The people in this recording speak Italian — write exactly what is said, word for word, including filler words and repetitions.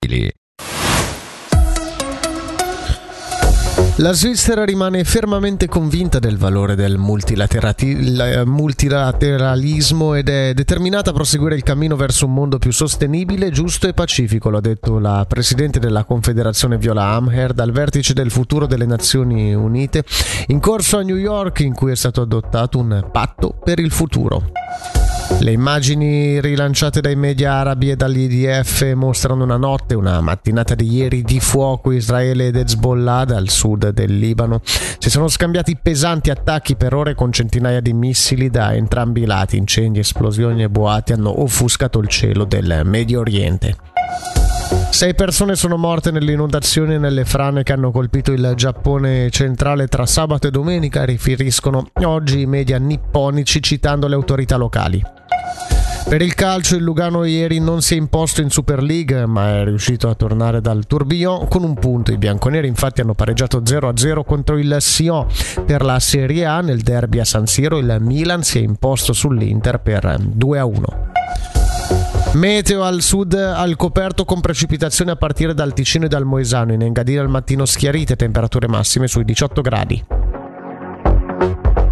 sostenibili. La Svizzera rimane fermamente convinta del valore del multilateralismo ed è determinata a proseguire il cammino verso un mondo più sostenibile, giusto e pacifico, lo ha detto la presidente della Confederazione Viola Amherd al vertice del futuro delle Nazioni Unite in corso a New York, in cui è stato adottato un patto per il futuro. Le immagini rilanciate dai media arabi e dall'I D F mostrano una notte, una mattinata di ieri di fuoco Israele ed Hezbollah dal sud del Libano. Si sono scambiati pesanti attacchi per ore con centinaia di missili da entrambi i lati. Incendi, esplosioni e boati hanno offuscato il cielo del Medio Oriente. Sei persone sono morte nelle inondazioni e nelle frane che hanno colpito il Giappone centrale tra sabato e domenica, riferiscono oggi i media nipponici citando le autorità locali. Per il calcio il Lugano ieri non si è imposto in Super League, ma è riuscito a tornare dal tourbillon con un punto. I bianconeri infatti hanno pareggiato zero a zero contro il Sion. Per la Serie A nel derby a San Siro il Milan si è imposto sull'Inter per due a uno. Meteo al sud al coperto con precipitazioni a partire dal Ticino e dal Moesano. In Engadina al mattino schiarite, temperature massime sui diciotto gradi.